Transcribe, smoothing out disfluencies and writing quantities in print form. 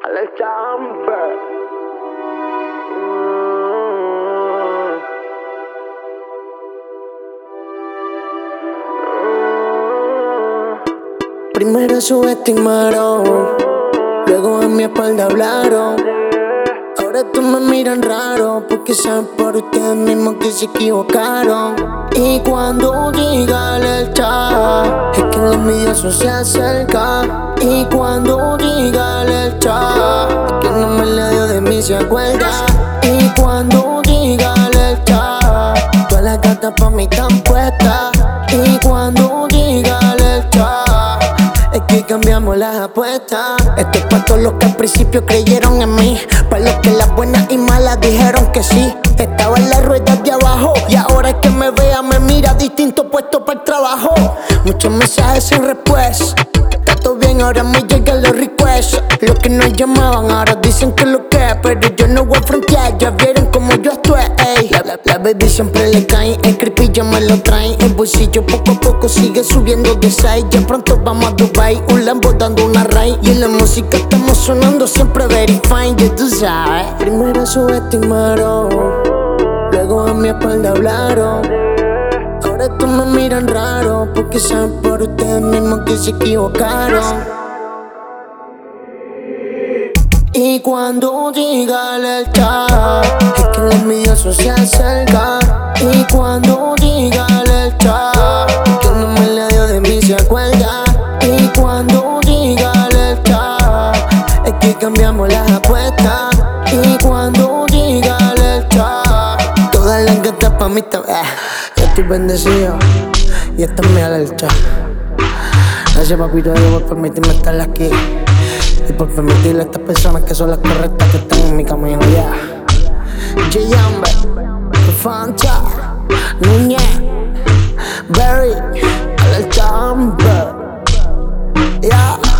Alex Chamber. Primero subestimaron, luego en mi espalda hablaron. Ahora tú me miran raro, porque saben por ustedes mismos que se equivocaron. Y cuando llega el chat, es que el envidioso se acerca. Y cuando llega el chat, es que no me le dio de mí se acuerda. Y cuando llega el chat, todas las cartas pa' mí están puestas. Y cuando llega el chat, es que cambiamos las apuestas. Esto es pa' todos los que al principio creyeron en mí, pa' los que las buenas y malas dijeron que sí. Estaba en las ruedas de abajo y ahora es que me vea, me mira distinto, puesto para el trabajo. Muchos mensajes sin respuesta. Está todo bien, ahora me llegan los requests. Los que nos llamaban ahora dicen que lo que, pero yo no voy a frontear. Ya vieron como yo estoy, ey. La baby siempre le cae, el creepy ya me lo traen. El bolsillo poco a poco sigue subiendo de size. Ya pronto vamos a Dubai, un Lambo dando una ride. Y en la música estamos sonando siempre very fine, ya tú sabes. Primero subestimaron, luego a mi espalda hablaron. Ahora tú me miran raro, porque saben por ustedes mismos que se equivocaron. Y cuando llega el chat, es que el envidioso se acerca. Y cuando llega el chat, es que no me le dio de mí se acuerda. Y cuando llega el chat, es que cambiamos las apuestas. Y cuando llega el chat, todas las gatas pa' mí están. Yo estoy bendecido y esta es mi alerta. Gracias papito Dios por permitirme estar aquí y por permitirle a estas personas que son las correctas que están en mi camino ya. J-Amber, Fanta, Núñez, Berry, Alex Chamber, yeah.